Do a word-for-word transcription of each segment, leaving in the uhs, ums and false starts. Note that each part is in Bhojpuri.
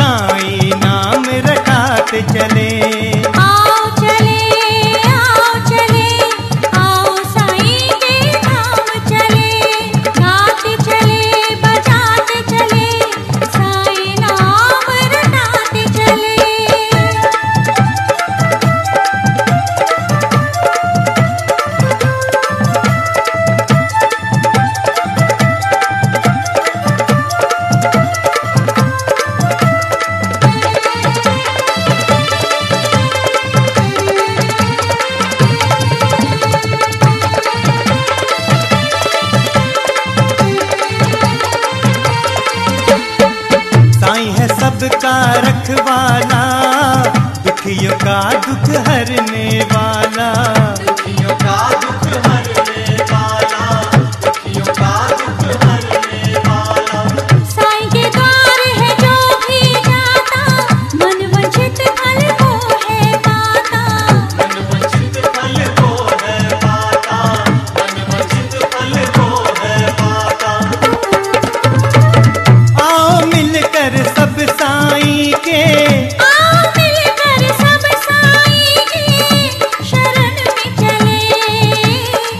साईं नाम रटाते चले। आओ चले आओ चले आओ साईं के धाम चले, गाते चले बजाते चले साईं नाम रटाते चले। साईं है सबका रखवाला, दुखियों का दुख हरने वाला। दुखियों का दुख हरने वाला, दुखियों का दुख हरने वाला। साईं के द्वार है जो भी जाता, मन वंचित फल को है पाता। मन वंचित फल को है पाता, मन वंचित फल को है पाता। आओ मिलकर सब साईं के, आओ मिलकर सब साईं की शरण में चले।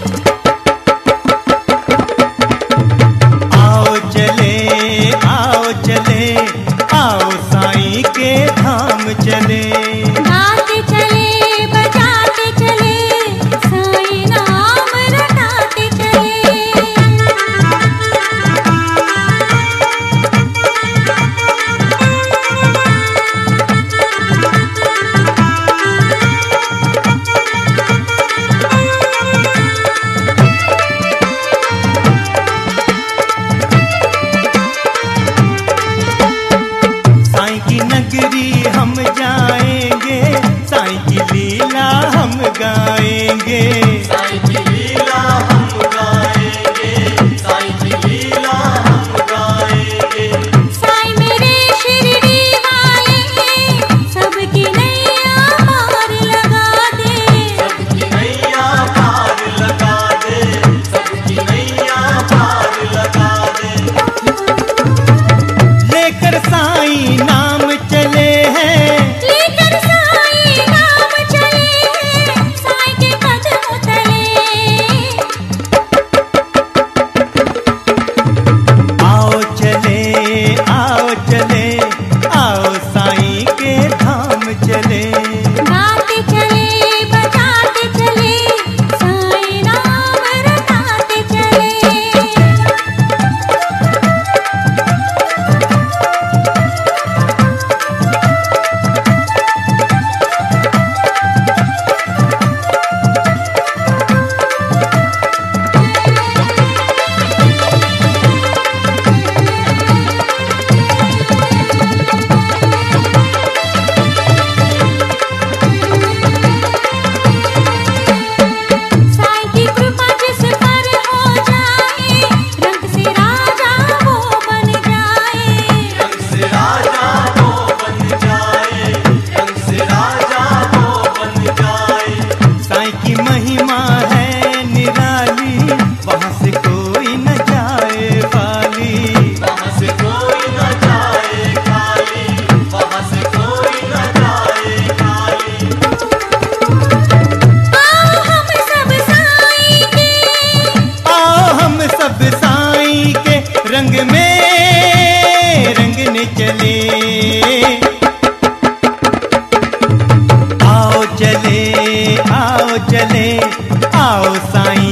आओ चले आओ चले आओ साईं के धाम चले। गाते चले बजाते चले साईं नाम रटाते चले। साईं की नगरी हम जाएंगे, साईं की लीला हम गाएंगे। साईं की लीला हम गाएंगे, साईं की लीला हम गाएंगे। साईं मेरे शिरडी वाले सबकी नैया पार लगा दे। सबकी नैया पार लगा दे, सबकी नैया पार लगा दे। लेकर साईं नाम चले हैं, लेकर साईं नाम चले हैं साईं के कदम तले। आओ चले आओ चले आओ साईं के धाम चले। गाते चले बजाते चले साईं नाम रटाते चले। साईं की कृपा जिस पर हो जाए, रंग से राजा वो बन जाए। रंग से राजा वो बन जाए, रंग से राजा वो बन जाए। साईं की महिमा है निराली, वहाँ से कोई न जाए खाली। वहाँ से कोई न जाए खाली, वहाँ से कोई न जाए खाली। आओ हम सब साईं के, आओ हम सब साईं के रंग में रंगने चले। आओ चले आओ चले आओ साईं